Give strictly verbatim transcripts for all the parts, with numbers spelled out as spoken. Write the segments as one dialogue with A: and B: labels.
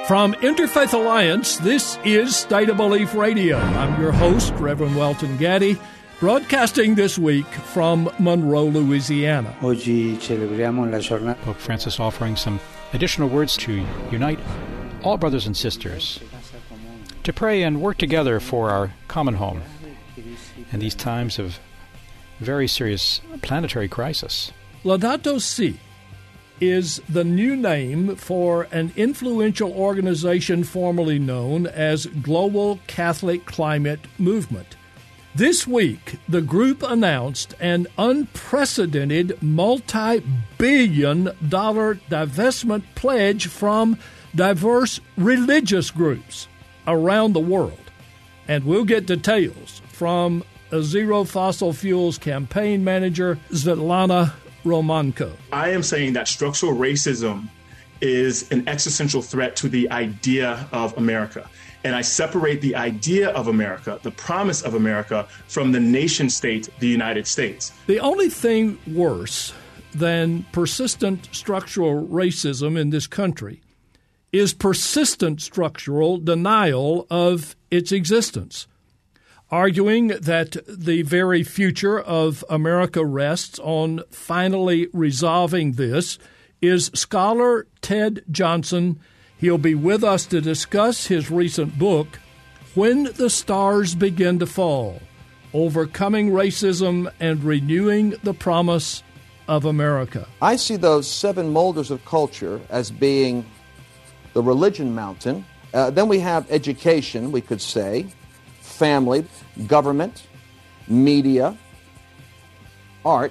A: From Interfaith Alliance, this is State of Belief Radio. I'm your host, Reverend Welton Gaddy, broadcasting this week from Monroe, Louisiana.
B: Oggi celebriamo la giornata.
C: Pope Francis offering some additional words to unite all brothers and sisters, to pray and work together for our common home in these times of very serious planetary crisis.
A: Laudato Si is the new name for an influential organization formerly known as Global Catholic Climate Movement. This week, the group announced an unprecedented multi-billion dollar divestment pledge from diverse religious groups around the world. And we'll get details from a Zero Fossil Fuels campaign manager, Svetlana Romanko.
D: I am saying that structural racism is an existential threat to the idea of America. And I separate the idea of America, the promise of America, from the nation state, the United States.
A: The only thing worse than persistent structural racism in this country is persistent structural denial of its existence. Arguing that the very future of America rests on finally resolving this is scholar Ted Johnson. He'll be with us to discuss his recent book, When the Stars Begin to Fall, Overcoming Racism and Renewing the Promise of America.
E: I see those seven molders of culture as being the religion mountain. Uh, then we have education, we could say, family, government, media, art,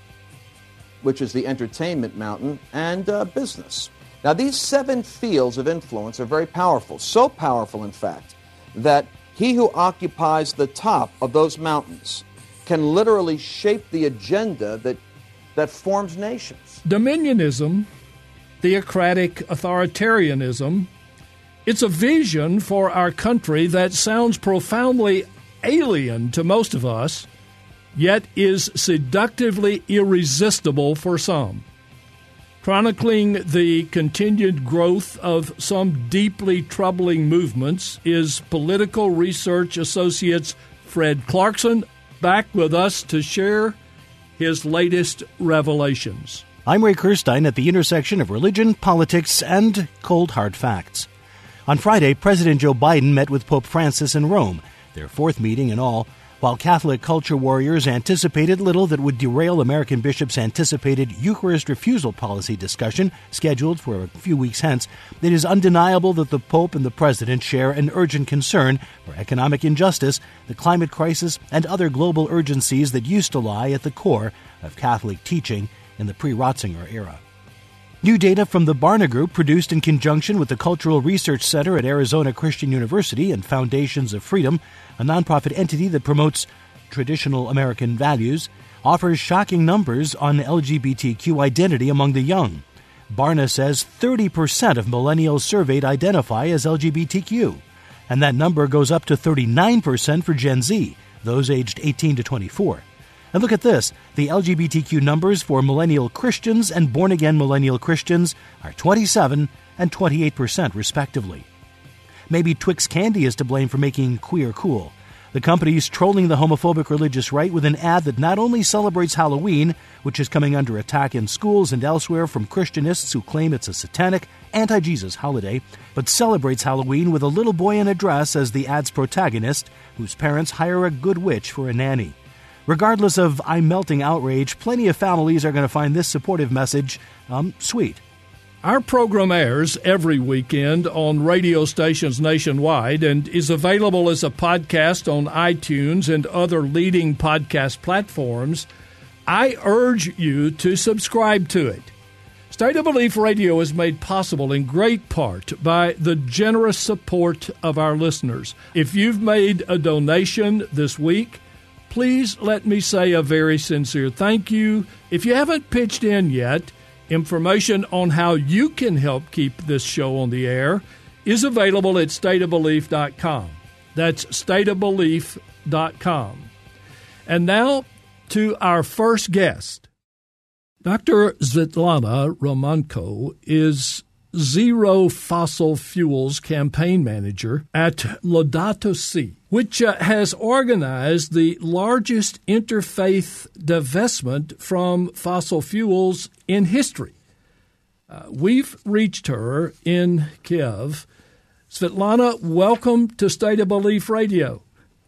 E: which is the entertainment mountain, and uh, business. Now, these seven fields of influence are very powerful, so powerful, in fact, that he who occupies the top of those mountains can literally shape the agenda that, that forms nations.
A: Dominionism, theocratic authoritarianism, it's a vision for our country that sounds profoundly alien to most of us, yet is seductively irresistible for some. Chronicling the continued growth of some deeply troubling movements is political research associates Fred Clarkson, back with us to share his latest revelations.
F: I'm Ray Kirstein at the intersection of religion, politics, and cold hard facts. On Friday, President Joe Biden met with Pope Francis in Rome, their fourth meeting in all, while Catholic culture warriors anticipated little that would derail American bishops' anticipated Eucharist refusal policy discussion scheduled for a few weeks hence. It is undeniable that the Pope and the President share an urgent concern for economic injustice, the climate crisis, and other global urgencies that used to lie at the core of Catholic teaching in the pre-Ratzinger era. New data from the Barna Group, produced in conjunction with the Cultural Research Center at Arizona Christian University and Foundations of Freedom, a nonprofit entity that promotes traditional American values, offers shocking numbers on L G B T Q identity among the young. Barna says thirty percent of millennials surveyed identify as L G B T Q, and that number goes up to thirty-nine percent for Gen Z, those aged eighteen to twenty-four. And look at this. The L G B T Q numbers for millennial Christians and born-again millennial Christians are twenty-seven and twenty-eight percent, respectively. Maybe Twix Candy is to blame for making queer cool. The company's trolling the homophobic religious right with an ad that not only celebrates Halloween, which is coming under attack in schools and elsewhere from Christianists who claim it's a satanic, anti-Jesus holiday, but celebrates Halloween with a little boy in a dress as the ad's protagonist, whose parents hire a good witch for a nanny. Regardless of I'm melting outrage, plenty of families are going to find this supportive message um, sweet.
A: Our program airs every weekend on radio stations nationwide and is available as a podcast on iTunes and other leading podcast platforms. I urge you to subscribe to it. State of Belief Radio is made possible in great part by the generous support of our listeners. If you've made a donation this week, please let me say a very sincere thank you. If you haven't pitched in yet, information on how you can help keep this show on the air is available at state of belief dot com. That's state of belief dot com. And now to our first guest. Doctor Svetlana Romanko is Zero Fossil Fuels campaign manager at Laudato Si, which uh, has organized the largest interfaith divestment from fossil fuels in history. Uh, we've reached her in Kiev. Svetlana, welcome to State of Belief Radio.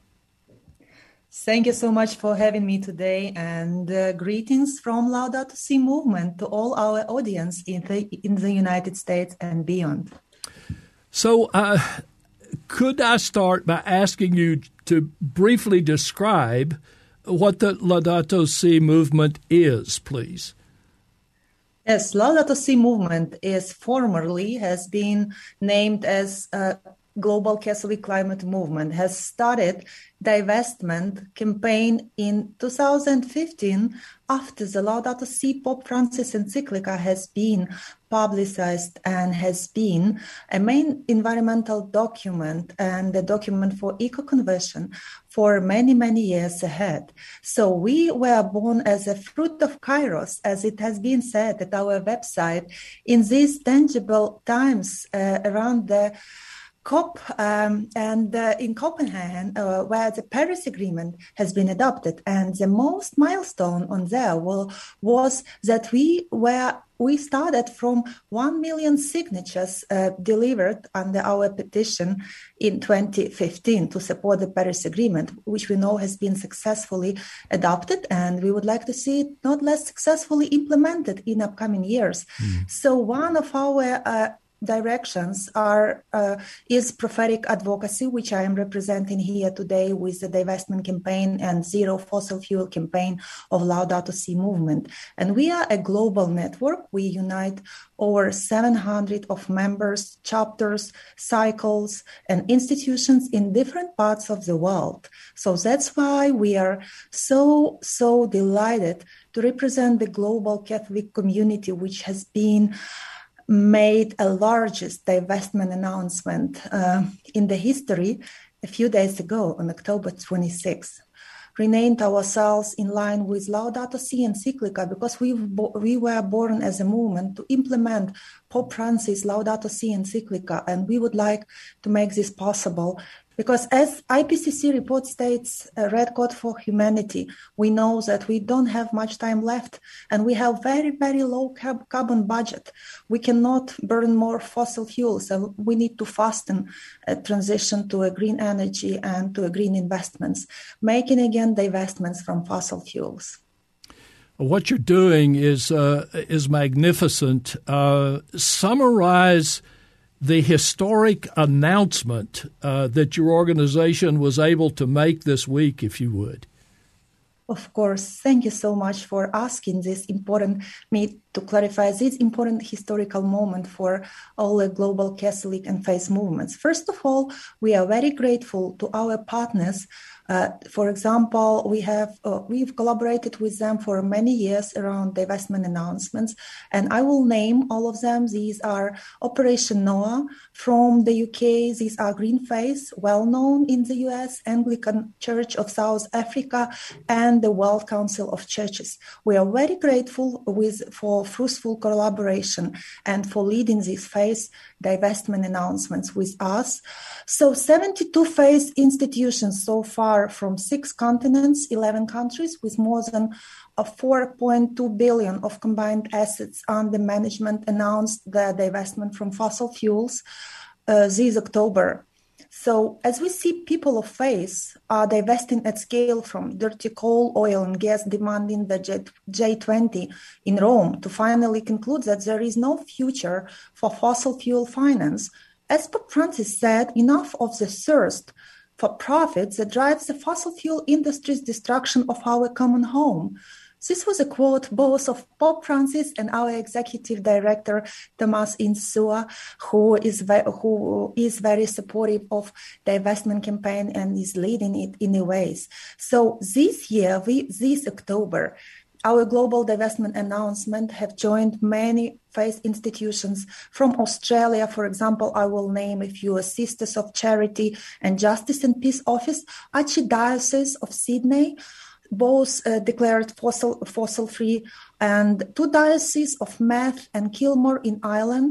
G: Thank you so much for having me today, and uh, greetings from Laudato Si movement to all our audience in the, in the United States and beyond.
A: So uh, could I start by asking you to briefly describe what the Laudato Si movement is, please?
G: Yes, Laudato Si movement is formerly has been named as a Global Catholic Climate Movement, has started divestment campaign in two thousand fifteen after the Laudato Si Pope Francis encyclica has been publicized and has been a main environmental document and a document for eco-conversion for many, many years ahead. So we were born as a fruit of Kairos, as it has been said at our website, in these tangible times uh, around the COP um, and uh, in Copenhagen, uh, where the Paris Agreement has been adopted, and the most milestone on there will, was that we were we started from one million signatures uh, delivered under our petition in twenty fifteen to support the Paris Agreement, which we know has been successfully adopted, and we would like to see it not less successfully implemented in upcoming years. Mm. So one of our uh, directions are uh, is prophetic advocacy, which I am representing here today with the divestment campaign and zero fossil fuel campaign of Laudato Si movement. And we are a global network. We unite over seven hundred of members, chapters, cycles, and institutions in different parts of the world. So that's why we are so, so delighted to represent the global Catholic community, which has been made a largest divestment announcement uh, in the history a few days ago on October twenty-sixth. Renamed ourselves in line with Laudato Si encyclica because we we were born as a movement to implement Pope Francis' Laudato Si encyclica, and we would like to make this possible. Because as I P C C report states, a Red Code for Humanity, we know that we don't have much time left and we have very, very low carb- carbon budget. We cannot burn more fossil fuels, so we need to fasten a transition to a green energy and to a green investments, making again divestments from fossil fuels.
A: What you're doing is uh, is magnificent. Uh, summarize the historic announcement uh, that your organization was able to make this week, if you would.
G: Of course. Thank you so much for asking this important, me to clarify this important historical moment for all the global Catholic and faith movements. First of all, we are very grateful to our partners. Uh, for example, we have uh, we've collaborated with them for many years around divestment announcements, and I will name all of them. These are Operation Noah from the U K. These are Green Faith, well known in the U S, Anglican Church of South Africa, and the World Council of Churches. We are very grateful with for fruitful collaboration and for leading these faith divestment announcements with us. So seventy-two faith institutions so far from six continents, eleven countries, with more than uh, four point two billion of combined assets under management announced the divestment from fossil fuels uh, this October. So as we see, people of faith are divesting at scale from dirty coal, oil, and gas, demanding the G twenty in Rome to finally conclude that there is no future for fossil fuel finance. As Pope Francis said, enough of the thirst for profit that drives the fossil fuel industry's destruction of our common home. This was a quote both of Pope Francis and our executive director, Tomas Insua, who is, ve- who is very supportive of the divestment campaign and is leading it in a ways. So this year, we, this October, our global divestment announcement have joined many faith institutions from Australia. For example, I will name a few: Sisters of Charity and Justice and Peace Office, Archdiocese of Sydney, both uh, declared fossil fossil free, and two dioceses of Meath and Kilmore in Ireland,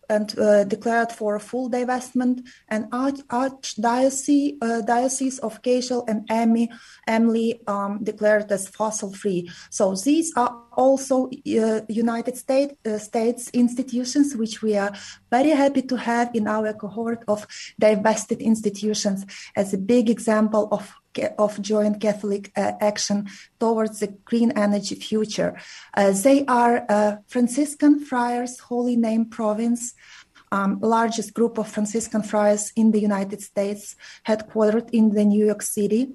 G: and uh, declared for full divestment, and Arch- Archdiocese uh, Diocese of Cashel and Emmy, Emily um, declared as fossil-free. So these are also uh, United States, uh, States institutions, which we are very happy to have in our cohort of divested institutions as a big example of of joint Catholic uh, action towards the green energy future. Uh, they are uh, Franciscan Friars, Holy Name Province, um, largest group of Franciscan friars in the United States, headquartered in the New York City.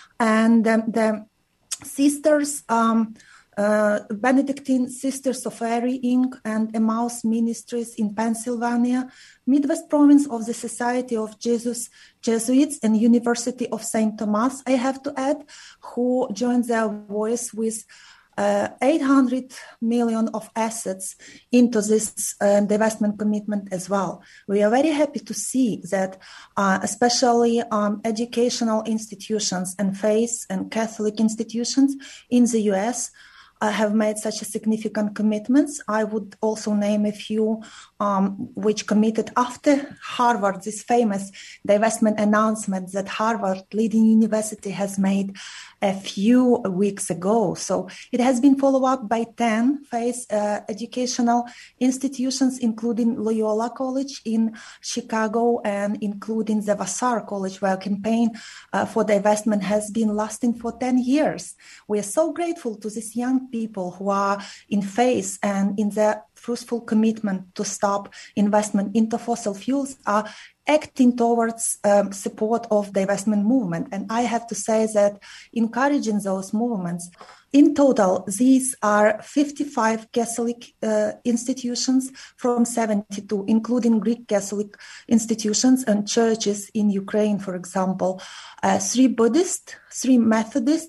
G: And um, the sisters, um, uh, Benedictine Sisters of Mary Incorporated and Emmaus Ministries in Pennsylvania, Midwest Province of the Society of Jesus Jesuits and University of Saint Thomas, I have to add, who joined their voice with uh, eight hundred million of assets into this uh, divestment commitment as well. We are very happy to see that uh, especially um, educational institutions and faith and Catholic institutions in the U S Uh, have made such a significant commitments. I would also name a few um, which committed after Harvard, this famous divestment announcement that Harvard, leading university, has made a few weeks ago. So it has been followed up by ten faith uh, educational institutions, including Loyola College in Chicago and including the Vassar College, where campaign uh, for divestment has been lasting for ten years. We are so grateful to these young people who are in faith and in their fruitful commitment to stop investment into fossil fuels are acting towards um, support of the divestment movement. And I have to say that encouraging those movements, in total, these are fifty-five Catholic uh, institutions from seventy-two, including Greek Catholic institutions and churches in Ukraine, for example, uh, three Buddhist, three Methodist,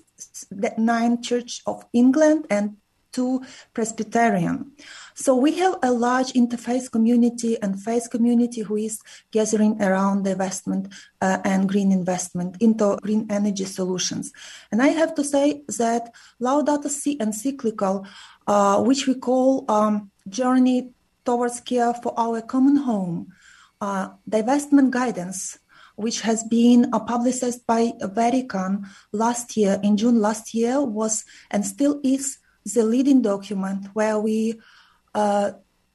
G: nine Church of England, and two Presbyterian. So we have a large interfaith community and faith community who is gathering around divestment uh, and green investment into green energy solutions. And I have to say that Laudato Si encyclical, uh, which we call um, Journey Towards Care for Our Common Home, uh, divestment guidance, which has been uh, publicized by Vatican last year, in June last year, was and still is the leading document where we uh,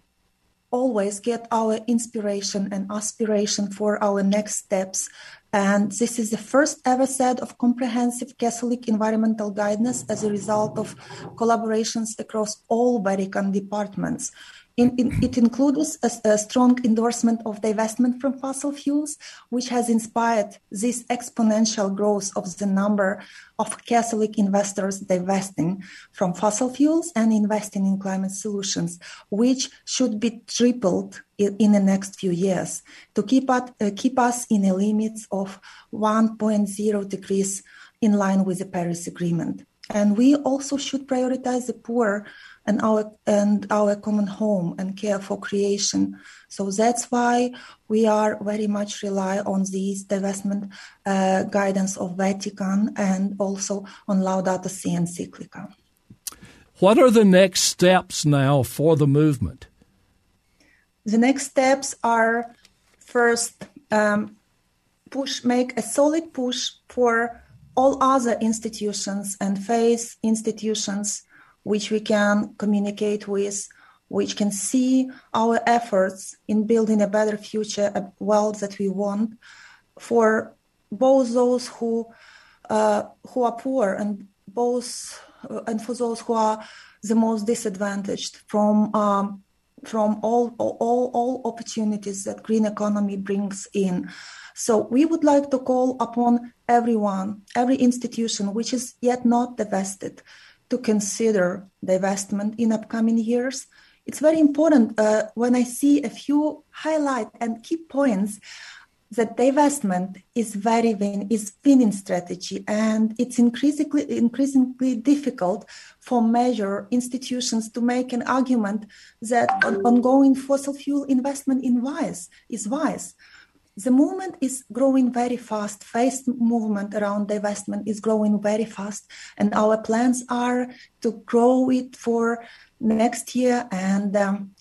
G: always get our inspiration and aspiration for our next steps. And this is the first ever set of comprehensive Catholic environmental guidance as a result of collaborations across all Vatican departments. In, in, it includes a, a strong endorsement of divestment from fossil fuels, which has inspired this exponential growth of the number of Catholic investors divesting from fossil fuels and investing in climate solutions, which should be tripled in, in the next few years to keep, at, uh, keep us in a limit of one point zero degrees in line with the Paris Agreement. And we also should prioritize the poor and our and our common home and care for creation. So that's why we are very much rely on these divestment uh, guidance of Vatican and also on Laudato Si encyclical.
A: What are the next steps now for the movement?
G: The next steps are first um, push, make a solid push for all other institutions and faith institutions which we can communicate with, which can see our efforts in building a better future, a world that we want, for both those who uh, who are poor and both uh, and for those who are the most disadvantaged from um, from all all all opportunities that green economy brings in. So we would like to call upon everyone, every institution which is yet not divested, to consider divestment in upcoming years. It's very important uh, when I see a few highlight and key points that divestment is very win, is winning strategy, and it's increasingly increasingly difficult for major institutions to make an argument that on, ongoing fossil fuel investment in wise is wise. The movement is growing very fast. Faith movement around divestment is growing very fast. And our plans are to grow it for next year and um,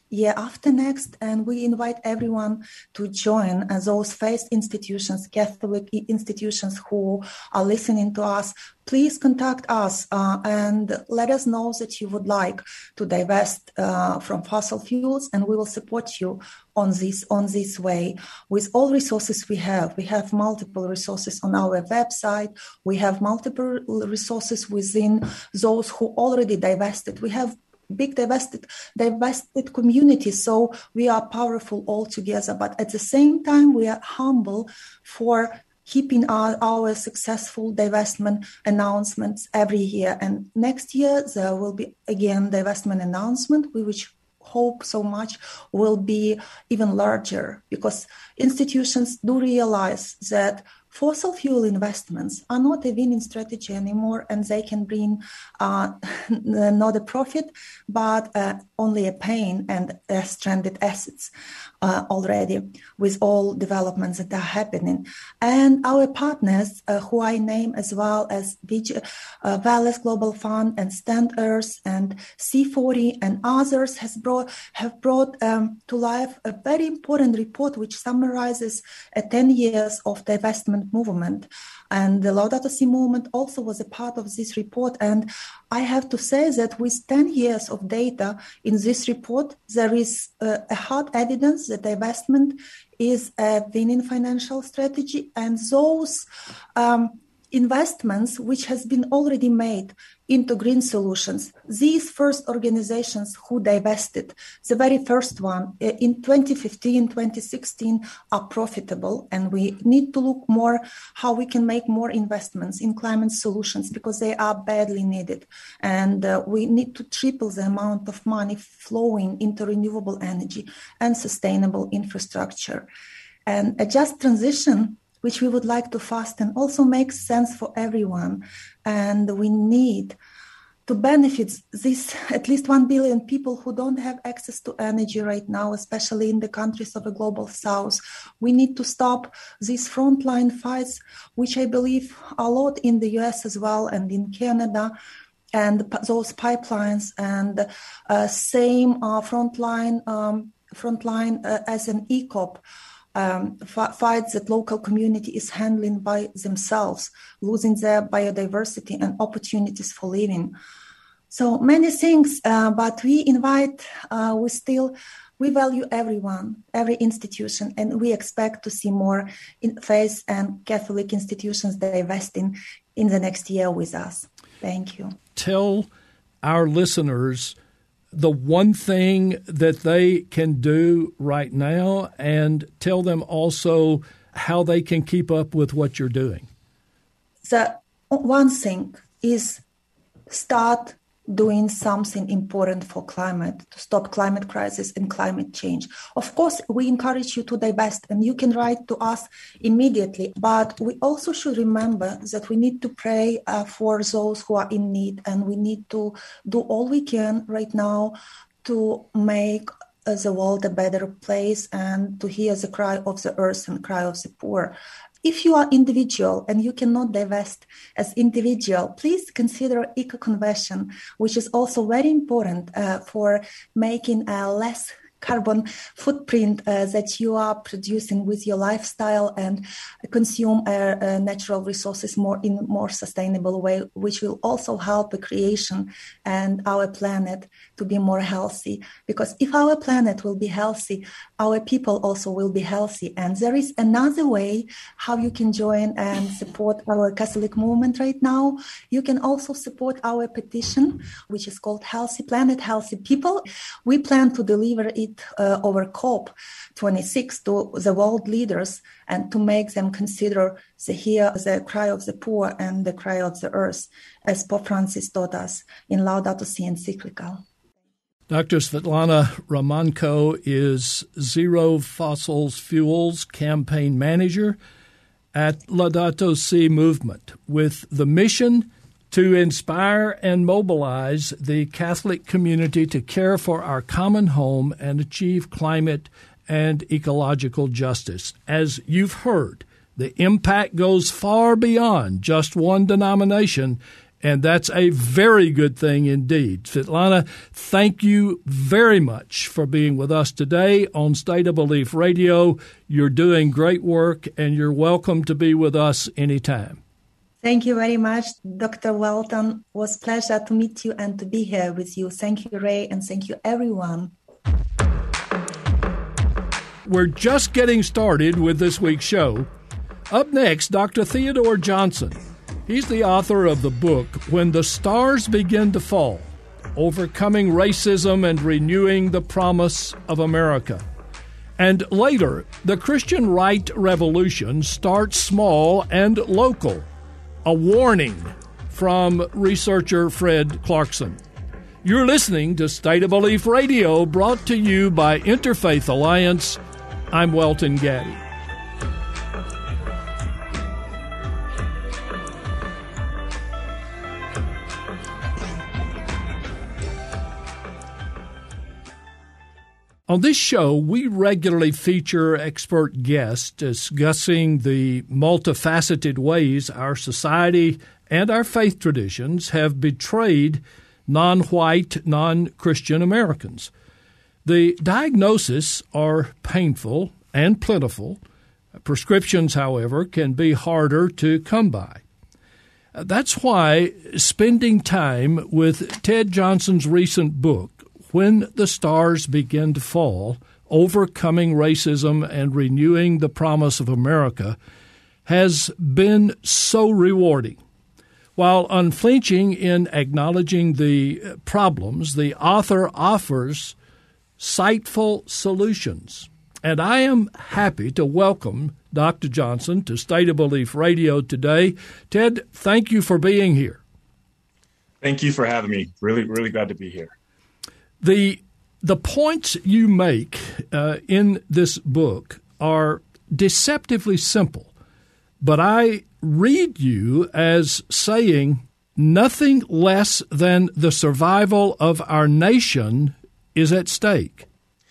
G: year after next, and we invite everyone to join as those faith institutions, Catholic institutions who are listening to us. Please contact us uh, and let us know that you would like to divest uh, from fossil fuels, and we will support you on this on this way with all resources we have. We have multiple resources on our website. We have multiple resources within those who already divested. We have big divested divested communities, so we are powerful all together. But at the same time, we are humble for keeping our, our successful divestment announcements every year. And next year, there will be, again, divestment announcement, which hope so much will be even larger, because institutions do realize that fossil fuel investments are not a winning strategy anymore, and they can bring uh, not a profit, but uh, only a pain and uh, stranded assets uh, already with all developments that are happening. And our partners, uh, who I name as well as Vig- uh, Wellness Global Fund and Stand Earth and C forty and others, has brought have brought um, to life a very important report which summarizes uh, ten years of divestment movement. And the Laudato Si movement also was a part of this report. And I have to say that with ten years of data in this report, there is uh, a hard evidence that divestment is a winning financial strategy. And those um, investments which has been already made into green solutions, these first organizations who divested, the very first one in twenty fifteen, twenty sixteen, are profitable. And we need to look more how we can make more investments in climate solutions, because they are badly needed. And uh, we need to triple the amount of money flowing into renewable energy and sustainable infrastructure. And a just transition, which we would like to fasten, also makes sense for everyone. And we need to benefit these at least one billion people who don't have access to energy right now, especially in the countries of the global south. We need to stop these frontline fights, which I believe a lot in the U S as well and in Canada, and those pipelines, and uh, same uh, frontline, um, frontline uh, as an E COP. Um, f- fights that local community is handling by themselves, losing their biodiversity and opportunities for living. So many things, uh, but we invite, uh, we still, we value everyone, every institution, and we expect to see more in faith and Catholic institutions divesting in the next year with us. Thank you.
A: Tell our listeners the one thing that they can do right now, and tell them also how they can keep up with what you're doing.
G: The one thing is start doing something important for climate, to stop climate crisis and climate change. Of course, we encourage you to divest, and you can write to us immediately. But we also should remember that we need to pray uh, for those who are in need, and we need to do all we can right now to make uh, the world a better place and to hear the cry of the earth and cry of the poor. If you are individual and you cannot divest as individual, please consider eco-conversion, which is also very important uh, for making a less carbon footprint uh, that you are producing with your lifestyle, and consume uh, uh, natural resources more in a more sustainable way, which will also help the creation and our planet to be more healthy. Because if our planet will be healthy, our people also will be healthy. And there is another way how you can join and support our Catholic movement right now. You can also support our petition, which is called Healthy Planet, Healthy People. We plan to deliver it Uh, over COP twenty-six to the world leaders, and to make them consider the hear the cry of the poor and the cry of the earth, as Pope Francis taught us in Laudato Si encyclical.
A: Doctor Svetlana Romanko is Zero Fossil Fuels Campaign Manager at Laudato Si Movement, with the mission to inspire and mobilize the Catholic community to care for our common home and achieve climate and ecological justice. As you've heard, the impact goes far beyond just one denomination And that's a very good thing indeed. Svetlana, thank you very much for being with us today on State of Belief Radio. You're doing great work, and you're welcome to be with us anytime.
G: Thank you very much, Doctor Welton. It was a pleasure to meet you and to be here with you. Thank you, Ray, and thank you, everyone.
A: We're just getting started with this week's show. Up next, Doctor Theodore Johnson. He's the author of the book, When the Stars Begin to Fall, Overcoming Racism and Renewing the Promise of America. And later, the Christian right revolution starts small and local. A warning from researcher Fred Clarkson. You're listening to State of Belief Radio, brought to you by Interfaith Alliance. I'm Welton Gaddy. On this show, we regularly feature expert guests discussing the multifaceted ways our society and our faith traditions have betrayed non-white, non-Christian Americans. The diagnoses are painful and plentiful. Prescriptions, however, can be harder to come by. That's why spending time with Ted Johnson's recent book, When the Stars Begin to Fall, Overcoming Racism and Renewing the Promise of America, has been so rewarding. While unflinching in acknowledging the problems, the author offers insightful solutions. And I am happy to welcome Doctor Johnson to State of Belief Radio today. Ted, thank you for being here.
D: Thank you for having me. Really, really glad to be here.
A: The the points you make uh, in this book are deceptively simple, but I read you as saying nothing less than the survival of our nation is at stake.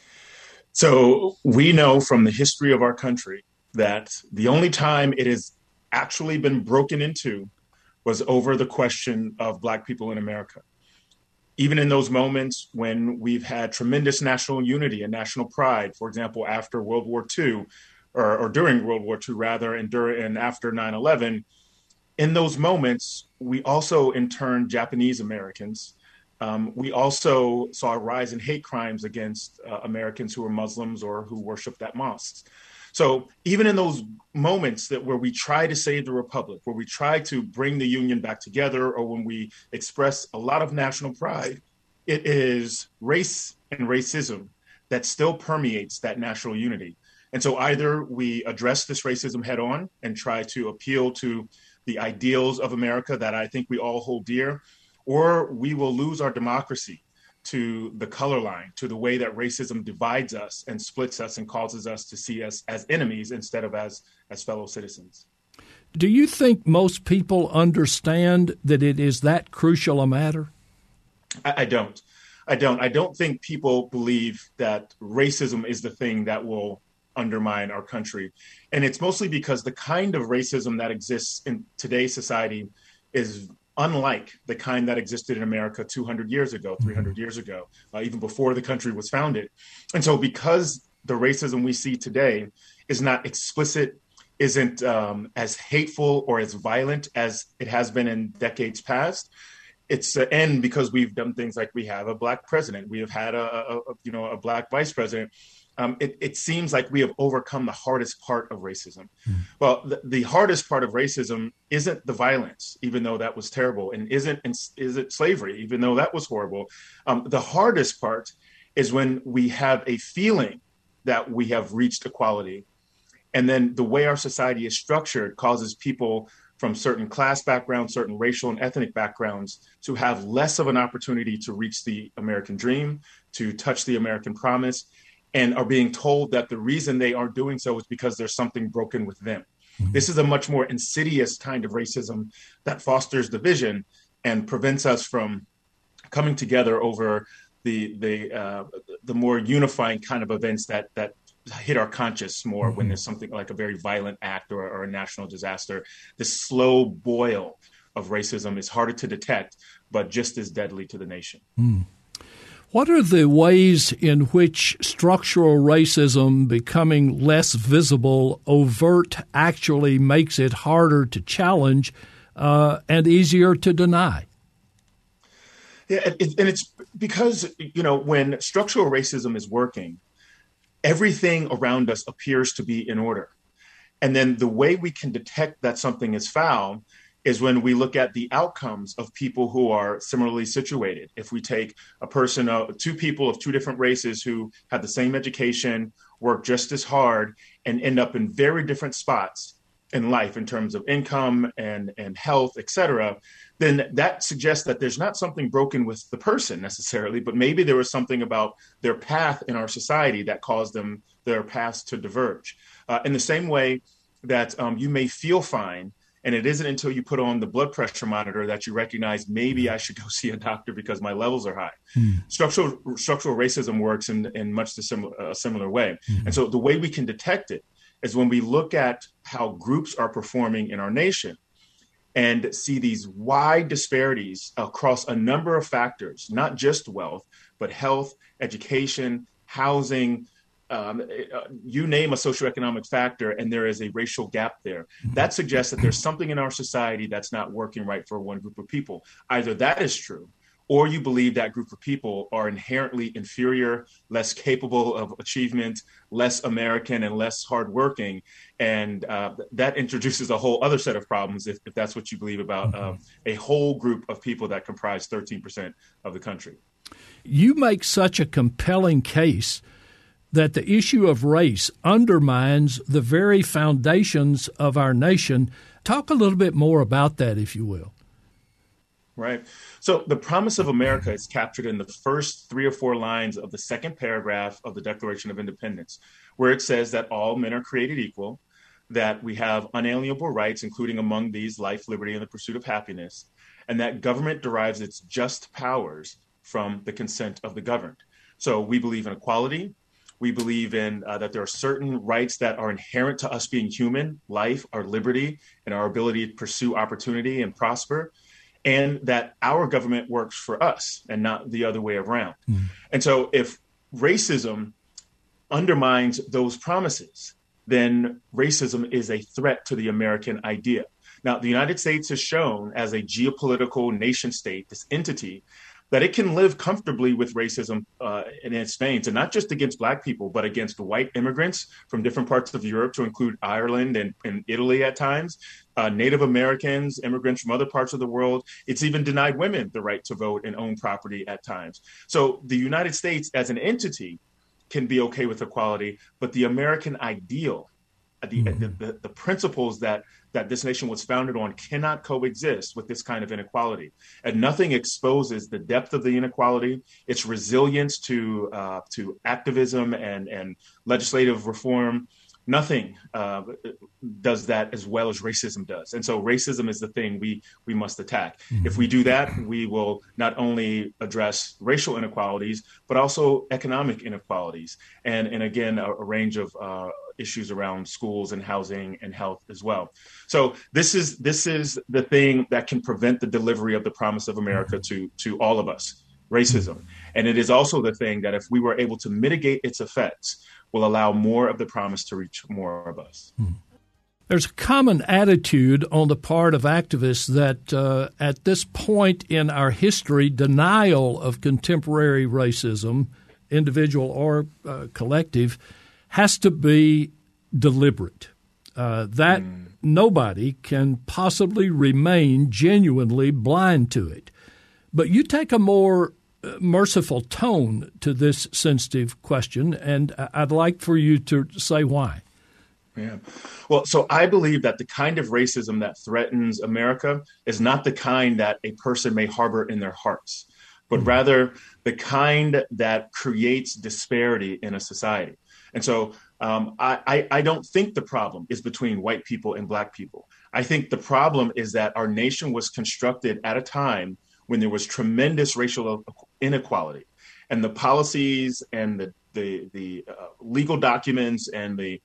D: So we know from the history of our country that the only time it has actually been broken into was over the question of Black people in America. Even in those moments when we've had tremendous national unity and national pride, for example, after World War Two, or, or during World War Two, rather, and during and after nine eleven, in those moments, we also interned Japanese Americans. Um, we also saw a rise in hate crimes against uh, Americans who were Muslims or who worshiped at mosques. So even in those moments that where we try to save the republic, where we try to bring the Union back together, or when we express a lot of national pride, it is race and racism that still permeates that national unity. And so either we address this racism head on and try to appeal to the ideals of America that I think we all hold dear, or we will lose our democracy to the color line, to the way that racism divides us and splits us and causes us to see us as enemies instead of as, as fellow citizens.
A: Do you think most people understand that it is that crucial a matter?
D: I, I don't. I don't. I don't think people believe that racism is the thing that will undermine our country. And it's mostly because the kind of racism that exists in today's society is unlike the kind that existed in America two hundred years ago, three hundred years ago, uh, even before the country was founded. And so because the racism we see today is not explicit, isn't um, as hateful or as violent as it has been in decades past, it's uh, and because we've done things like we have a Black president, we have had a, a, a you know a Black vice president. Um, it, it seems like we have overcome the hardest part of racism. Mm. Well, the, the hardest part of racism isn't the violence, even though that was terrible, and isn't isn't slavery, even though that was horrible. Um, the hardest part is when we have a feeling that we have reached equality, and then the way our society is structured causes people from certain class backgrounds, certain racial and ethnic backgrounds to have less of an opportunity to reach the American dream, to touch the American promise, and are being told that the reason they aren't doing so is because there's something broken with them. Mm-hmm. This is a much more insidious kind of racism that fosters division and prevents us from coming together over the the uh, the more unifying kind of events that that hit our conscience more mm-hmm. when there's something like a very violent act or, or a national disaster. This slow boil of racism is harder to detect, but just as deadly to the nation.
A: Mm. What are the ways in which structural racism becoming less visible, overt, actually makes it harder to challenge uh, and easier to deny?
D: Yeah, and it's because, you know, when structural racism is working, everything around us appears to be in order. And then the way we can detect that something is foul is when we look at the outcomes of people who are similarly situated. If we take a person, uh, two people of two different races who have the same education, work just as hard, and end up in very different spots in life in terms of income and, and health, et cetera, then that suggests that there's not something broken with the person necessarily, but maybe there was something about their path in our society that caused them their paths to diverge. Uh, in the same way that um, you may feel fine, and it isn't until you put on the blood pressure monitor that you recognize maybe I should go see a doctor because my levels are high. Mm. Structural structural racism works in, in much the sim- uh, similar way. Mm. And so the way we can detect it is when we look at how groups are performing in our nation and see these wide disparities across a number of factors, not just wealth, but health, education, housing, Um, you name a socioeconomic factor, and there is a racial gap there. That suggests that there's something in our society that's not working right for one group of people. Either that is true, or you believe that group of people are inherently inferior, less capable of achievement, less American, and less hardworking. And uh, that introduces a whole other set of problems if, if that's what you believe about uh, a whole group of people that comprise thirteen percent of the country.
A: You make such a compelling case that the issue of race undermines the very foundations of our nation. Talk a little bit more about that, if you will.
D: Right. So the promise of America is captured in the first three or four lines of the second paragraph of the Declaration of Independence, where it says that all men are created equal, that we have unalienable rights, including among these life, liberty, and the pursuit of happiness, and that government derives its just powers from the consent of the governed. So we believe in equality. We believe in uh, that there are certain rights that are inherent to us being human, life, our liberty, and our ability to pursue opportunity and prosper, and that our government works for us and not the other way around. Mm. And so if racism undermines those promises, then racism is a threat to the American idea. Now, the United States has shown as a geopolitical nation state, this entity, that it can live comfortably with racism uh, in its veins, and not just against Black people, but against white immigrants from different parts of Europe, to include Ireland and, and Italy at times, uh, Native Americans, immigrants from other parts of the world. It's even denied women the right to vote and own property at times. So the United States as an entity can be okay with equality, but the American ideal, the, mm-hmm. the, the, the principles that that this nation was founded on cannot coexist with this kind of inequality. And nothing exposes the depth of the inequality, its resilience to uh, to activism and, and legislative reform. Nothing uh, does that as well as racism does. And so racism is the thing we we must attack. Mm-hmm. If we do that, we will not only address racial inequalities, but also economic inequalities. And, and again, a, a range of uh, issues around schools and housing and health as well. So this is this is the thing that can prevent the delivery of the promise of America to, to all of us, racism. And it is also the thing that if we were able to mitigate its effects, will allow more of the promise to reach more of us.
A: There's a common attitude on the part of activists that uh, at this point in our history, denial of contemporary racism, individual or uh, collective, has to be deliberate. Uh, that mm. nobody can possibly remain genuinely blind to it. But you take a more merciful tone to this sensitive question, and I'd like for you to say why.
D: Yeah. Well, so I believe that the kind of racism that threatens America is not the kind that a person may harbor in their hearts, but mm-hmm. rather the kind that creates disparity in a society. And so um, I, I, I don't think the problem is between white people and Black people. I think the problem is that our nation was constructed at a time when there was tremendous racial inequality, and the policies and the the, the uh, legal documents and the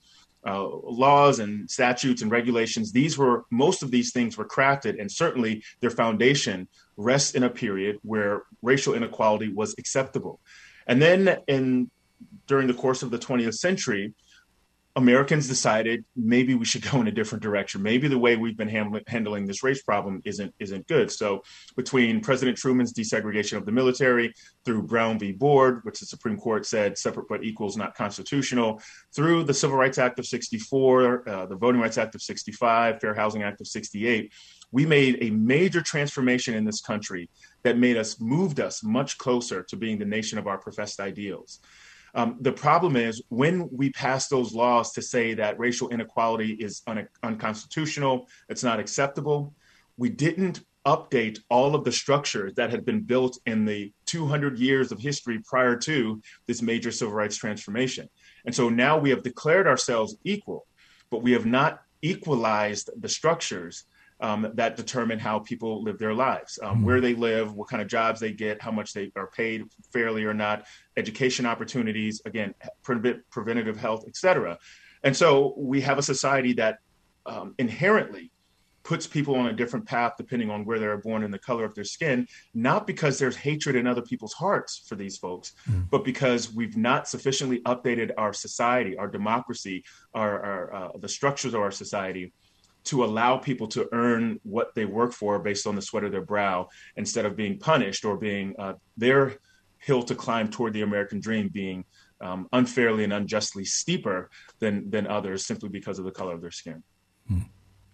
D: uh, laws and statutes and regulations, these were, most of these things were crafted, and certainly their foundation rests in a period where racial inequality was acceptable. And then in during the course of the twentieth century, Americans decided maybe we should go in a different direction. Maybe the way we've been handling, handling this race problem isn't isn't good. So between President Truman's desegregation of the military, through Brown v. Board, which the Supreme Court said separate but equal is not constitutional, through the Civil Rights Act of sixty-four, uh, the Voting Rights Act of sixty-five, Fair Housing Act of sixty-eight, we made a major transformation in this country that made us, moved us much closer to being the nation of our professed ideals. Um, the problem is when we pass those laws to say that racial inequality is un- unconstitutional, it's not acceptable, we didn't update all of the structures that had been built in the two hundred years of history prior to this major civil rights transformation. And so now we have declared ourselves equal, but we have not equalized the structures Um, that determine how people live their lives, um, mm-hmm. where they live, what kind of jobs they get, how much they are paid fairly or not, education opportunities, again, pre- preventative health, et cetera. And so we have a society that um, inherently puts people on a different path depending on where they're born and the color of their skin, not because there's hatred in other people's hearts for these folks, mm. but because we've not sufficiently updated our society, our democracy, our, our uh, the structures of our society to allow people to earn what they work for based on the sweat of their brow, instead of being punished or being uh, their hill to climb toward the American dream being um, unfairly and unjustly steeper than than others simply because of the color of their skin.
A: Hmm.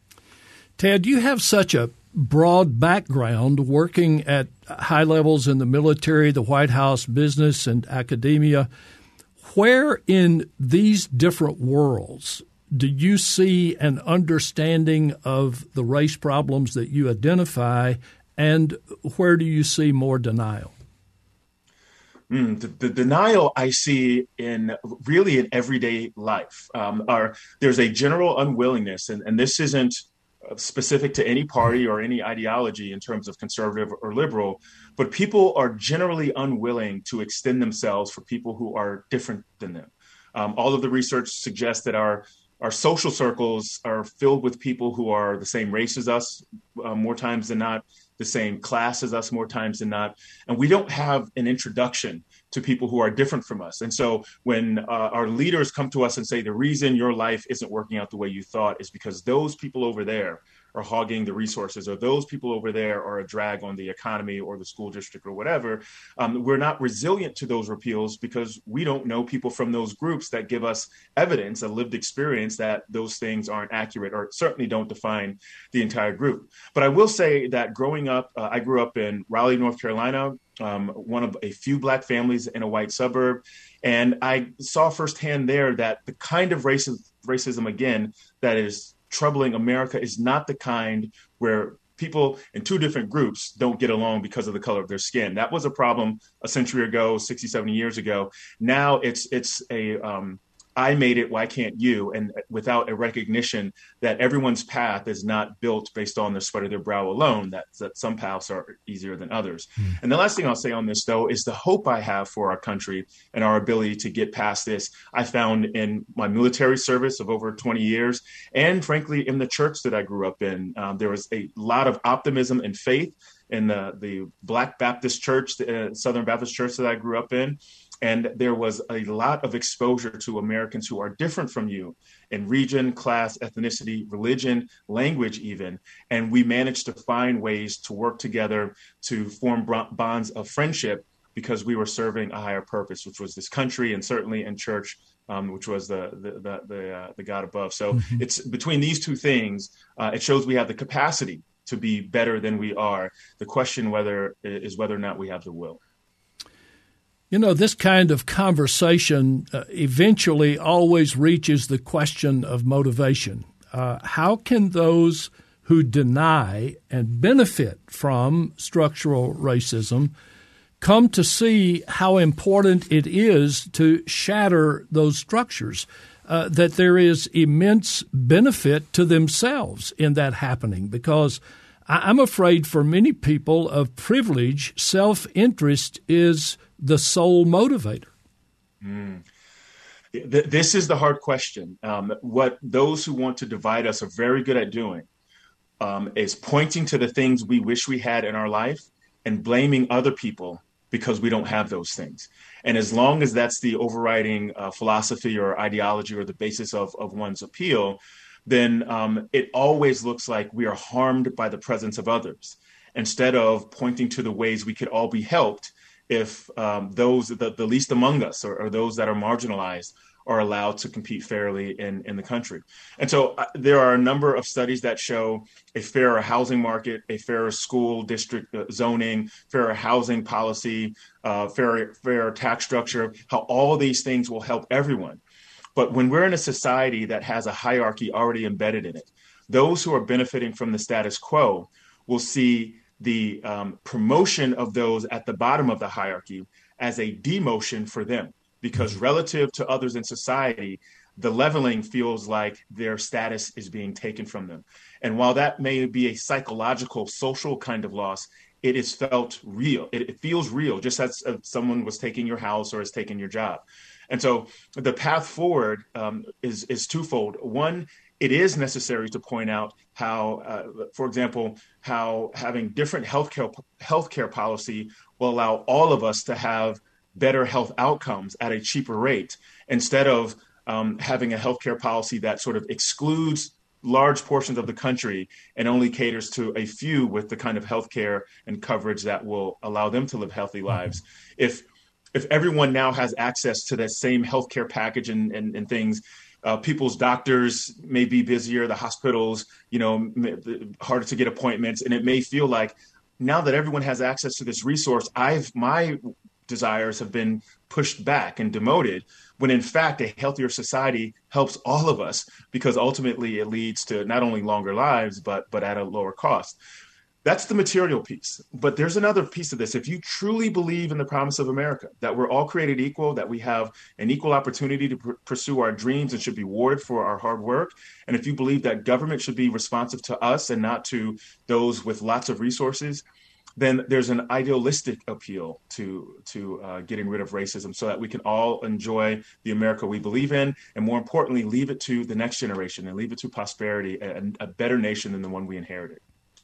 A: Ted, you have such a broad background working at high levels in the military, the White House, business, and academia. Where in these different worlds do you see an understanding of the race problems that you identify, and where do you see more denial?
D: Mm, the, the denial I see in really in everyday life. Um, are, there's a general unwillingness, and, and this isn't specific to any party or any ideology in terms of conservative or liberal, but people are generally unwilling to extend themselves for people who are different than them. Um, all of the research suggests that our Our social circles are filled with people who are the same race as us uh, more times than not, the same class as us more times than not. And we don't have an introduction to people who are different from us. And so when uh, our leaders come to us and say, the reason your life isn't working out the way you thought is because those people over there are hogging the resources, or those people over there are a drag on the economy or the school district or whatever, um, we're not resilient to those repeals because we don't know people from those groups that give us evidence, a lived experience that those things aren't accurate or certainly don't define the entire group. But I will say that growing up, uh, I grew up in Raleigh, North Carolina, um, one of a few Black families in a white suburb. And I saw firsthand there that the kind of racism, racism again, that is troubling America is not the kind where people in two different groups don't get along because of the color of their skin. That was a problem a century ago, sixty, seventy years ago. Now it's it's a um, I made it, why can't you? And without a recognition that everyone's path is not built based on the sweat of their brow alone, that, that some paths are easier than others. Mm. And the last thing I'll say on this, though, is the hope I have for our country and our ability to get past this, I found in my military service of over twenty years, and frankly, in the church that I grew up in. Um, there was a lot of optimism and faith in the, the Black Baptist church, the uh, Southern Baptist church that I grew up in. And there was a lot of exposure to Americans who are different from you in region, class, ethnicity, religion, language even. And we managed to find ways to work together to form bonds of friendship because we were serving a higher purpose, which was this country, and certainly in church, um, which was the the the, the, uh, the God above. So mm-hmm. It's between these two things, uh, it shows we have the capacity to be better than we are. The question whether is whether or not we have the will.
A: You know, this kind of conversation uh, eventually always reaches the question of motivation. Uh, how can those who deny and benefit from structural racism come to see how important it is to shatter those structures, uh, that there is immense benefit to themselves in that happening? Because I- I'm afraid for many people of privilege, self-interest is the sole motivator.
D: Mm. Th- this is the hard question. Um, what those who want to divide us are very good at doing um, is pointing to the things we wish we had in our life and blaming other people because we don't have those things. And as long as that's the overriding uh, philosophy or ideology or the basis of, of one's appeal, then um, it always looks like we are harmed by the presence of others, instead of pointing to the ways we could all be helped if um, those, the, the least among us, or, or those that are marginalized, are allowed to compete fairly in, in the country. And so uh, there are a number of studies that show a fairer housing market, a fairer school district uh, zoning, fairer housing policy, uh, fairer, fairer tax structure, how all of these things will help everyone. But when we're in a society that has a hierarchy already embedded in it, those who are benefiting from the status quo will see the um, promotion of those at the bottom of the hierarchy as a demotion for them. Because relative to others in society, the leveling feels like their status is being taken from them. And while that may be a psychological, social kind of loss, it is felt real. It, it feels real, just as if someone was taking your house or is taking your job. And so the path forward um, is, is twofold. One, it is necessary to point out how, uh, for example, how having different healthcare healthcare policy will allow all of us to have better health outcomes at a cheaper rate, instead of um, having a healthcare policy that sort of excludes large portions of the country and only caters to a few with the kind of healthcare and coverage that will allow them to live healthy lives. Mm-hmm. If if everyone now has access to that same healthcare package and, and, and things, uh, people's doctors may be busier, the hospitals, you know, harder to get appointments, and it may feel like now that everyone has access to this resource, I've my desires have been pushed back and demoted, when in fact a healthier society helps all of us, because ultimately it leads to not only longer lives, but but at a lower cost. That's the material piece. But there's another piece of this. If you truly believe in the promise of America, that we're all created equal, that we have an equal opportunity to pr- pursue our dreams and should be rewarded for our hard work, and if you believe that government should be responsive to us and not to those with lots of resources, then there's an idealistic appeal to to uh, getting rid of racism so that we can all enjoy the America we believe in, and more importantly, leave it to the next generation and leave it to posterity, and a better nation than the one we inherited.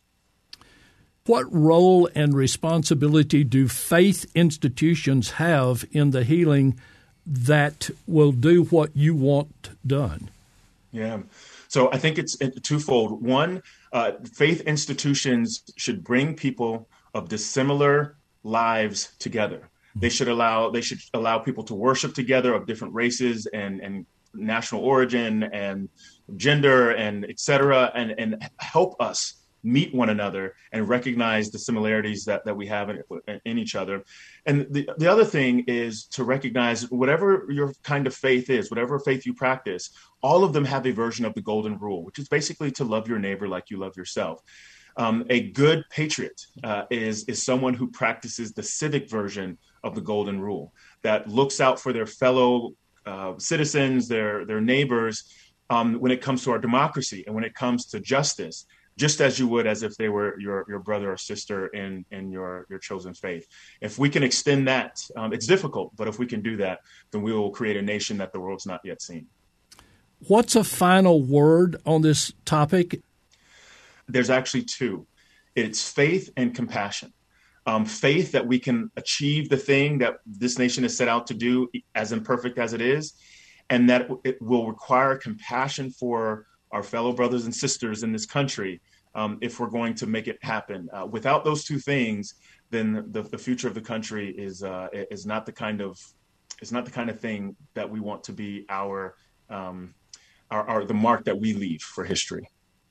A: What role and responsibility do faith institutions have in the healing that will do what you want done? Yeah.
D: So I think it's twofold. One, uh, faith institutions should bring people of dissimilar lives together. They should allow they should allow people to worship together of different races and, and national origin and gender and et cetera, and, and help us meet one another and recognize the similarities that, that we have in, in each other. And the, the other thing is to recognize whatever your kind of faith is, whatever faith you practice, all of them have a version of the golden rule, which is basically to love your neighbor like you love yourself. Um, a good patriot uh, is, is someone who practices the civic version of the golden rule, that looks out for their fellow uh, citizens, their, their neighbors, um, when it comes to our democracy and when it comes to justice, just as you would as if they were your, your brother or sister in, in your, your chosen faith. If we can extend that, um, it's difficult, but if we can do that, then we will create a nation that the world's not yet seen.
A: What's a final word on this topic?
D: There's actually two. It's faith and compassion. Um, faith that we can achieve the thing that this nation is set out to do, as imperfect as it is, and that it will require compassion for our fellow brothers and sisters in this country, um, if we're going to make it happen. Uh, without those two things, then the, the future of the country is uh, is not the kind of is not the kind of thing that we want to be our, um, our, our the mark that we leave for history.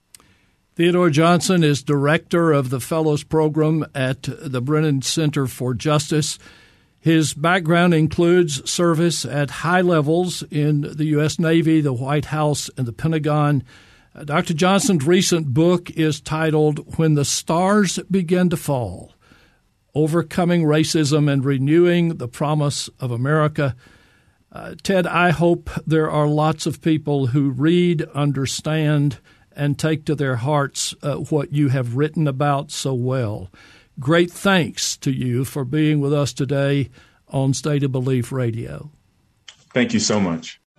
A: Theodore Johnson is director of the Fellows Program at the Brennan Center for Justice. His background includes service at high levels in the U S Navy, the White House, and the Pentagon. Uh, Doctor Johnson's recent book is titled When the Stars Begin to Fall, Overcoming Racism and Renewing the Promise of America. Uh, Ted, I hope there are lots of people who read, understand, and take to their hearts uh, what you have written about so well. Great thanks to you for being with us today on State of Belief Radio.
D: Thank you so much.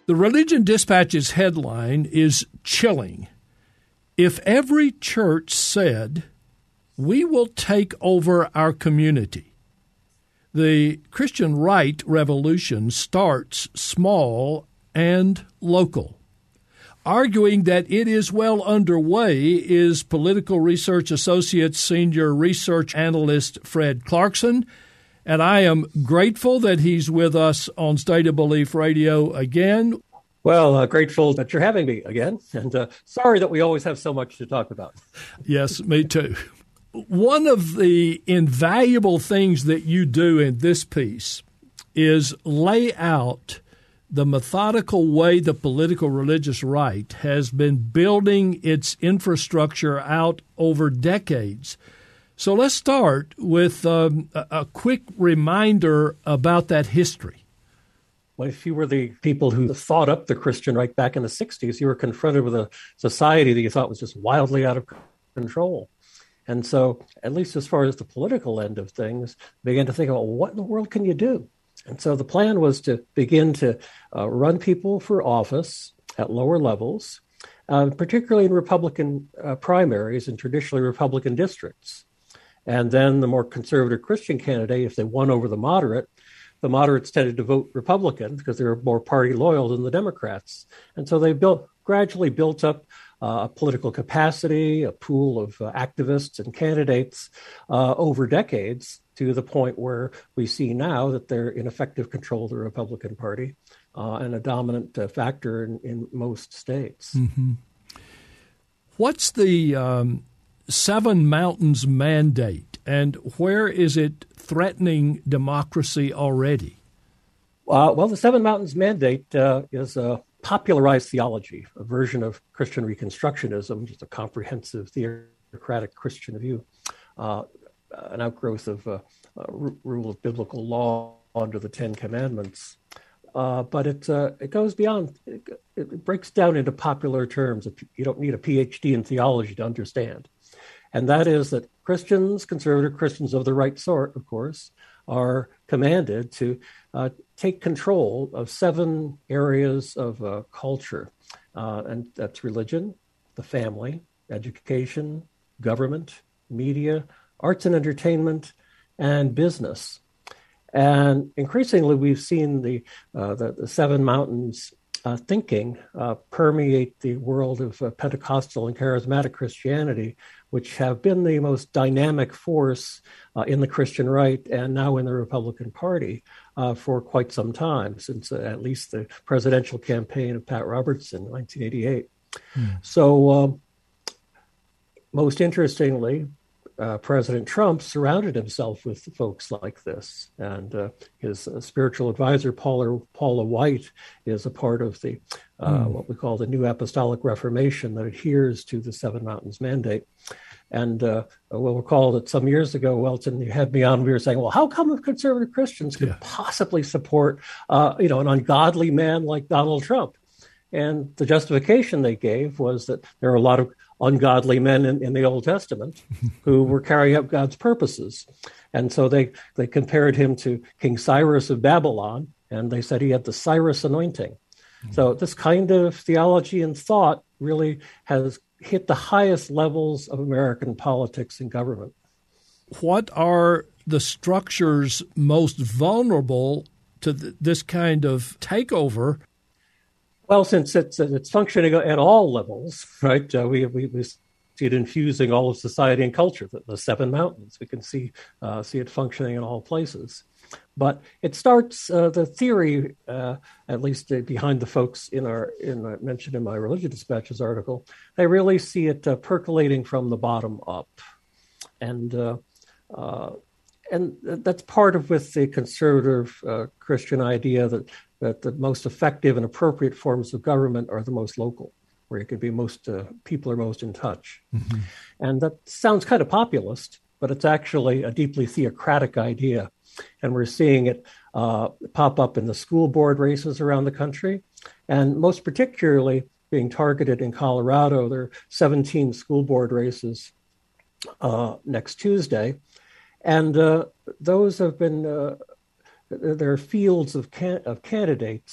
A: The Religion Dispatch's headline is chilling. If every church said, "We will take over our community," the Christian right revolution starts small and local. Arguing that it is well underway is Political Research Associates Senior Research Analyst Fred Clarkson, and I am grateful that he's with us on State of Belief Radio again.
H: Well, uh, grateful that you're having me again, and uh, sorry that we always have so much to talk about.
A: Yes, me too. One of the invaluable things that you do in this piece is lay out the methodical way the political religious right has been building its infrastructure out over decades. So let's start with um, a, a quick reminder about that history.
H: Well, if you were the people who thought up the Christian right back in the sixties, you were confronted with a society that you thought was just wildly out of control. And so, at least as far as the political end of things, began to think about, well, what in the world can you do? And so the plan was to begin to uh, run people for office at lower levels, uh, particularly in Republican uh, primaries and traditionally Republican districts. And then the more conservative Christian candidate, if they won over the moderate, the moderates tended to vote Republican because they were more party loyal than the Democrats. And so they built gradually built up uh, a political capacity, a pool of uh, activists and candidates uh, over decades, to the point where we see now that they're in effective control of the Republican Party uh, and a dominant uh, factor in, in most states.
A: Mm-hmm. What's the um, Seven Mountains Mandate, and where is it threatening democracy already?
H: Uh, well, the Seven Mountains Mandate uh, is a popularized theology, a version of Christian Reconstructionism, just a comprehensive theocratic Christian view, uh, an outgrowth of uh, uh, rule of biblical law under the Ten Commandments. Uh, but it uh, it goes beyond, it, it breaks down into popular terms. You don't need a P H D in theology to understand. And that is that Christians, conservative Christians of the right sort, of course, are commanded to uh, take control of seven areas of uh, culture. Uh, and that's religion, the family, education, government, media, arts and entertainment, and business. And increasingly, we've seen the, uh, the, the Seven Mountains uh, thinking uh, permeate the world of uh, Pentecostal and charismatic Christianity, which have been the most dynamic force uh, in the Christian right and now in the Republican Party uh, for quite some time, since uh, at least the presidential campaign of Pat Robertson in nineteen eighty-eight. Mm. So um, most interestingly, Uh, President Trump surrounded himself with folks like this, and uh, his uh, spiritual advisor, Paula, Paula White, is a part of the uh, mm. what we call the New Apostolic Reformation that adheres to the Seven Mountains Mandate. And uh, we'll recall that some years ago, Welton, you had me on, we were saying, well, how come conservative Christians could yeah. possibly support, uh, you know, an ungodly man like Donald Trump? And the justification they gave was that there are a lot of ungodly men in, in the Old Testament who were carrying out God's purposes. And so they, they compared him to King Cyrus of Babylon, and they said he had the Cyrus anointing. Mm-hmm. So this kind of theology and thought really has hit the highest levels of American politics and government.
A: What are the structures most vulnerable to th- this kind of takeover?
H: Well, since it's it's functioning at all levels, right? Uh, we, we we see it infusing all of society and culture. The, the Seven Mountains, we can see uh, see it functioning in all places. But it starts uh, the theory, uh, at least uh, behind the folks in our in uh, mentioned in my Religion Dispatches article. They really see it uh, percolating from the bottom up, and uh, uh, and that's part of with the conservative uh, Christian idea that. that the most effective and appropriate forms of government are the most local, where you can be most, uh, people are most in touch. Mm-hmm. And that sounds kind of populist, but it's actually a deeply theocratic idea. And we're seeing it uh, pop up in the school board races around the country, and most particularly being targeted in Colorado. There are seventeen school board races uh, next Tuesday. And uh, those have been... Uh, There are fields of can- of candidates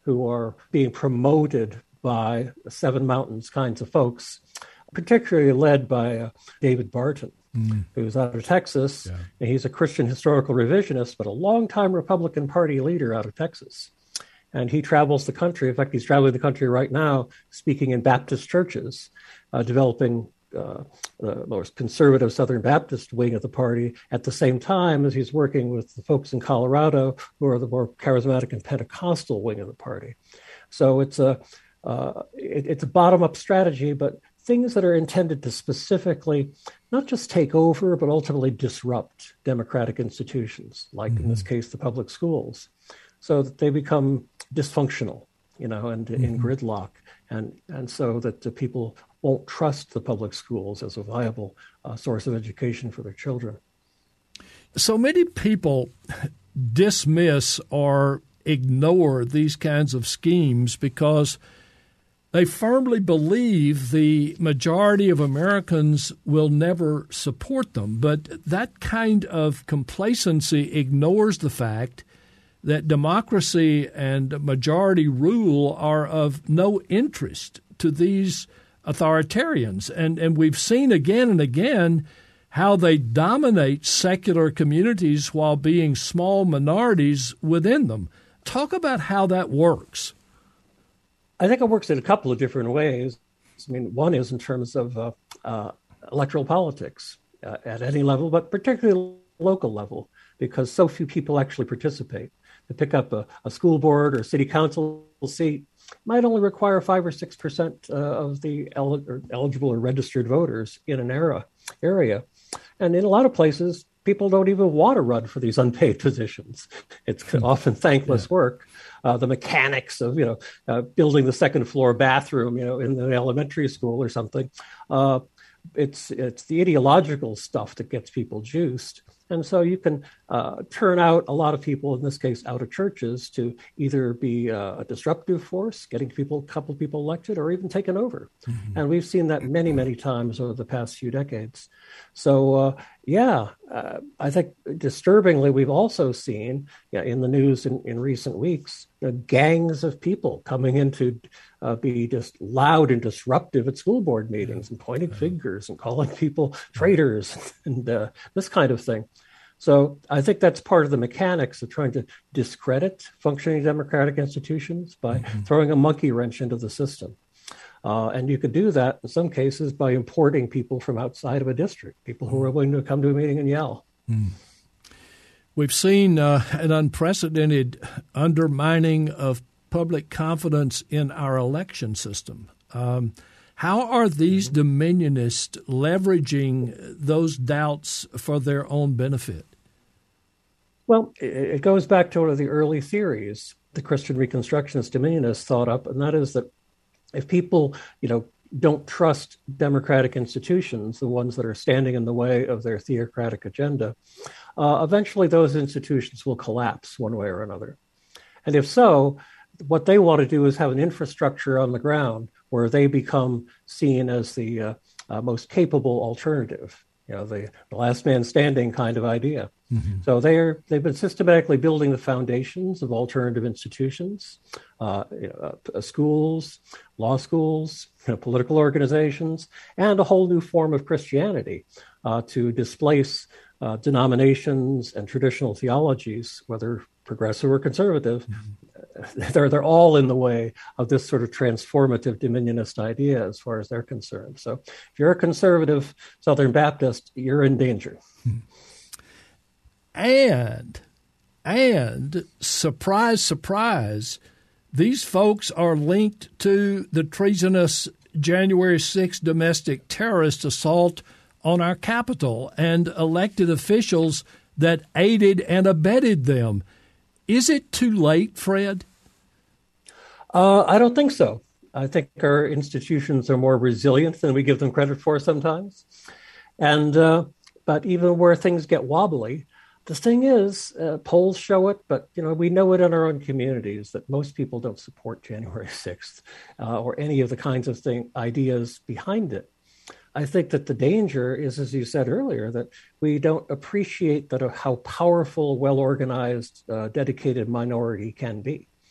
H: who are being promoted by Seven Mountains kinds of folks, particularly led by uh, David Barton, mm. who's out of Texas. Yeah. And he's a Christian historical revisionist, but a longtime Republican Party leader out of Texas. And he travels the country. In fact, he's traveling the country right now, speaking in Baptist churches, uh, developing uh, the more conservative Southern Baptist wing of the party at the same time as he's working with the folks in Colorado who are the more charismatic and Pentecostal wing of the party. So it's a uh, it, it's a bottom-up strategy, but things that are intended to specifically not just take over, but ultimately disrupt democratic institutions, like mm-hmm. in this case, the public schools, so that they become dysfunctional, you know, and mm-hmm. in gridlock, and and so that the people won't trust the public schools as a viable uh, source of education for their children.
A: So many people dismiss or ignore these kinds of schemes because they firmly believe the majority of Americans will never support them. But that kind of complacency ignores the fact that democracy and majority rule are of no interest to these authoritarians. And, and we've seen again and again how they dominate secular communities while being small minorities within them. Talk about how that works.
H: I think it works in a couple of different ways. I mean, one is in terms of uh, uh, electoral politics uh, at any level, but particularly local level, because so few people actually participate. To pick up a, a school board or city council seat might only require five or six percent uh, of the el- or eligible or registered voters in an era area, and in a lot of places, people don't even want to run for these unpaid positions. It's often thankless yeah. work. Uh, the mechanics of you know uh, building the second floor bathroom, you know, in an elementary school or something. Uh, it's it's the ideological stuff that gets people juiced. And so you can uh, turn out a lot of people, in this case, out of churches, to either be uh, a disruptive force, getting people, a couple of people elected, or even taken over. Mm-hmm. And we've seen that many, many times over the past few decades. So, uh, yeah, uh, I think disturbingly, we've also seen yeah, in the news in, in recent weeks, you know, gangs of people coming in to uh, be just loud and disruptive at school board meetings and pointing yeah. fingers and calling people traitors and uh, this kind of thing. So I think that's part of the mechanics of trying to discredit functioning democratic institutions by mm-hmm. throwing a monkey wrench into the system. Uh, and you could do that in some cases by importing people from outside of a district, people who are willing to come to a meeting and yell.
A: Mm. We've seen uh, an unprecedented undermining of public confidence in our election system. Um, how are these dominionists leveraging those doubts for their own benefit?
H: Well, it goes back to one of the early theories the Christian Reconstructionist dominionists thought up, and that is that if people, you know, don't trust democratic institutions, the ones that are standing in the way of their theocratic agenda, uh, eventually those institutions will collapse one way or another. And if so, what they want to do is have an infrastructure on the ground where they become seen as the uh, uh, most capable alternative, you know, the, the last man standing kind of idea. Mm-hmm. So they're, they've been systematically building the foundations of alternative institutions, uh, you know, uh, schools, law schools, you know, political organizations, and a whole new form of Christianity uh, to displace uh, denominations and traditional theologies, whether progressive or conservative. Mm-hmm. They're, they're all in the way of this sort of transformative dominionist idea as far as they're concerned. So if you're a conservative Southern Baptist, you're in danger. Mm-hmm.
A: And, and surprise, surprise, these folks are linked to the treasonous January sixth domestic terrorist assault on our Capitol and elected officials that aided and abetted them. Is it too late, Fred?
H: Uh, I don't think so. I think our institutions are more resilient than we give them credit for sometimes. And uh, but even where things get wobbly, the thing is, uh, polls show it, but you know we know it in our own communities that most people don't support January sixth uh, or any of the kinds of thing ideas behind it. I think that the danger is, as you said earlier, that we don't appreciate that uh, how powerful, well-organized, uh, dedicated minority can be.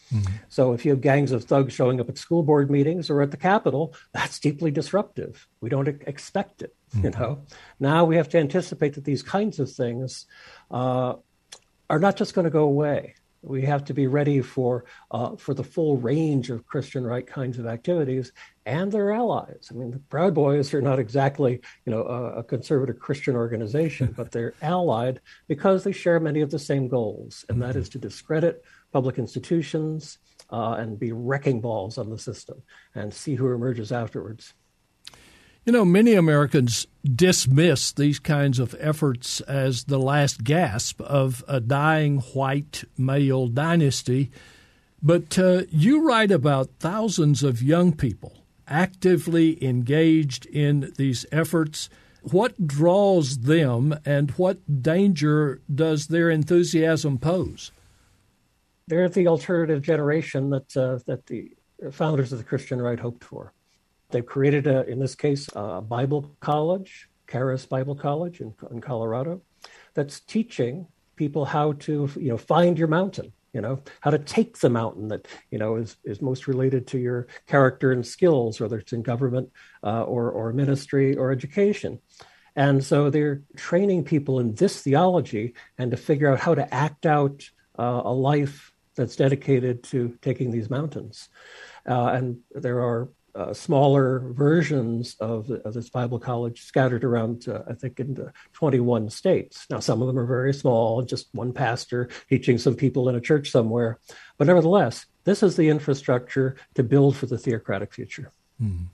H: Mm-hmm. So if you have gangs of thugs showing up at school board meetings or at the Capitol, that's deeply disruptive. We don't expect it, mm-hmm. you know. Now we have to anticipate that these kinds of things uh, are not just going to go away. We have to be ready for uh, for the full range of Christian right kinds of activities and their allies. I mean, the Proud Boys are not exactly, you know, a, a conservative Christian organization, but they're allied because they share many of the same goals, and that is to discredit public institutions uh, and be wrecking balls on the system and see who emerges afterwards.
A: You know, many Americans dismiss these kinds of efforts as the last gasp of a dying white male dynasty. But uh, you write about thousands of young people actively engaged in these efforts. What draws them and what danger does their enthusiasm pose?
H: They're the alternative generation that uh, that the founders of the Christian right hoped for. They've created, a, in this case, a Bible college, Charis Bible College in, in Colorado, that's teaching people how to, you know, find your mountain, you know, how to take the mountain that, you know, is, is most related to your character and skills, whether it's in government uh, or, or ministry or education. And so they're training people in this theology and to figure out how to act out uh, a life that's dedicated to taking these mountains. Uh, and there are Uh, smaller versions of, of this Bible college scattered around, uh, I think, in twenty-one states. Now, some of them are very small, just one pastor teaching some people in a church somewhere. But nevertheless, this is the infrastructure to build for the theocratic future.
A: Hmm.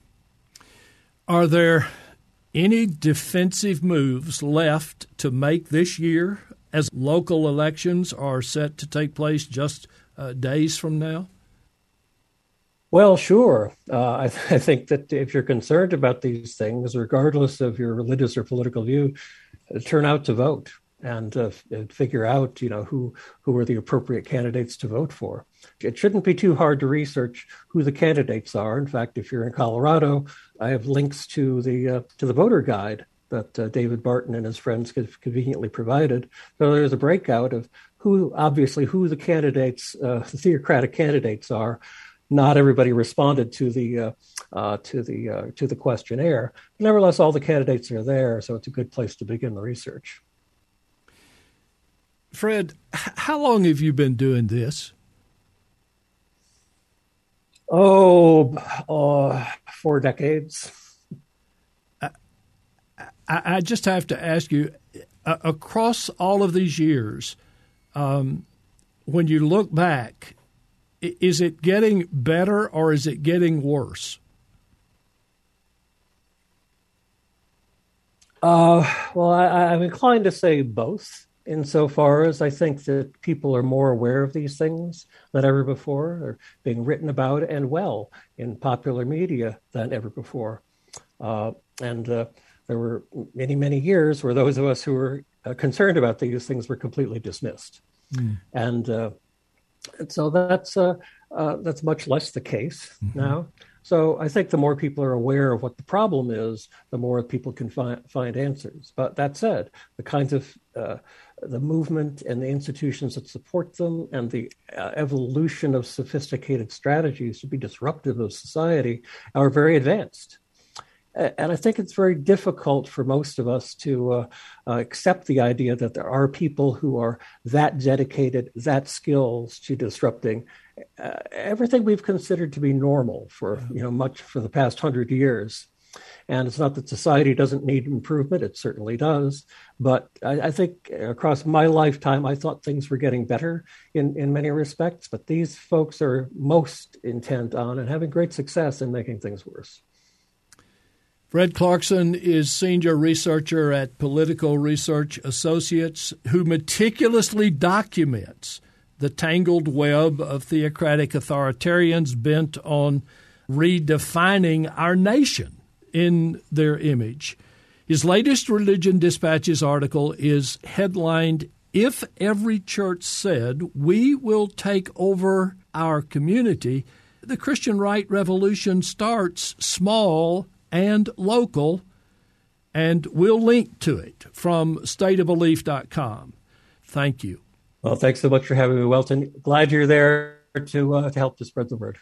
A: Are there any defensive moves left to make this year as local elections are set to take place just uh, days from now?
H: Well, sure. Uh, I, th- I think that if you're concerned about these things, regardless of your religious or political view, uh, turn out to vote and uh, f- figure out, you know, who who are the appropriate candidates to vote for. It shouldn't be too hard to research who the candidates are. In fact, if you're in Colorado, I have links to the uh, to the voter guide that uh, David Barton and his friends have conveniently provided. So there's a breakout of who, obviously, who the candidates, uh, the theocratic candidates are. Not everybody responded to the uh, uh, to the uh, to the questionnaire. Nevertheless, all the candidates are there, so it's a good place to begin the research.
A: Fred, how long have you been doing this?
H: Oh, uh, four decades.
A: I, I just have to ask you, uh, across all of these years, um, when you look back, is it getting better or is it getting worse?
H: Uh, well, I, I'm inclined to say both, insofar as I think that people are more aware of these things than ever before. They're being written about and well in popular media than ever before. Uh, and uh, there were many, many years where those of us who were uh, concerned about these things were completely dismissed. Mm. And uh, And so that's uh, uh, that's much less the case mm-hmm. now. So I think the more people are aware of what the problem is, the more people can find find answers. But that said, the kinds of uh, the movement and the institutions that support them and the uh, evolution of sophisticated strategies to be disruptive of society are very advanced. And I think it's very difficult for most of us to uh, uh, accept the idea that there are people who are that dedicated, that skilled to disrupting uh, everything we've considered to be normal for, you know, much for the past hundred years. And it's not that society doesn't need improvement. It certainly does. But I, I think across my lifetime, I thought things were getting better in, in many respects. But these folks are most intent on and having great success in making things worse.
A: Fred Clarkson is senior researcher at Political Research Associates, who meticulously documents the tangled web of theocratic authoritarians bent on redefining our nation in their image. His latest Religion Dispatches article is headlined, "If Every Church Said We Will Take Over Our Community, the Christian Right Revolution Starts Small and Local," and we'll link to it from state of belief dot com. Thank you.
H: Well, thanks so much for having me, Welton. Glad you're there. to uh, to help to spread the word.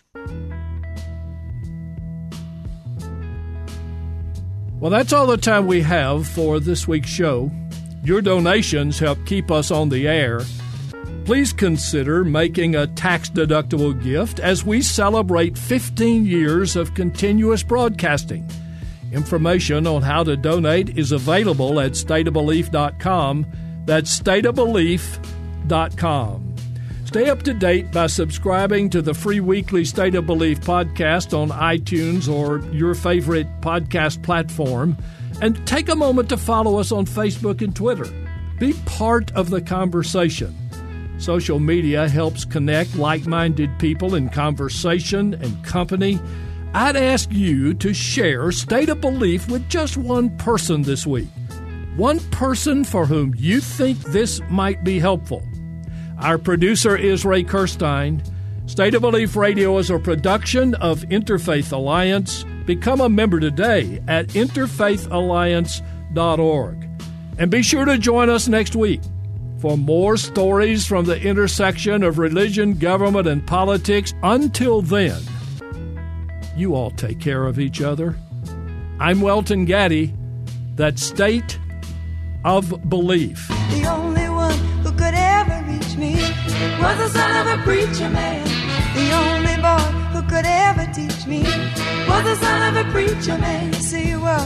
A: Well, that's all the time we have for this week's show. Your donations help keep us on the air. Please consider making a tax-deductible gift as we celebrate fifteen years of continuous broadcasting. Information on how to donate is available at state of belief dot com. That's state of belief dot com. Stay up to date by subscribing to the free weekly State of Belief podcast on iTunes or your favorite podcast platform. And take a moment to follow us on Facebook and Twitter. Be part of the conversation. Social media helps connect like-minded people in conversation and company. I'd ask you to share State of Belief with just one person this week. One person for whom you think this might be helpful. Our producer is Ray Kirstein. State of Belief Radio is a production of Interfaith Alliance. Become a member today at interfaith alliance dot org. And be sure to join us next week for more stories from the intersection of religion, government, and politics. Until then, you all take care of each other. I'm Welton Gaddy. That's State of Belief.
I: The only one who could ever reach me was the son of a preacher man. The only boy who could ever teach me was the son of a preacher man. See what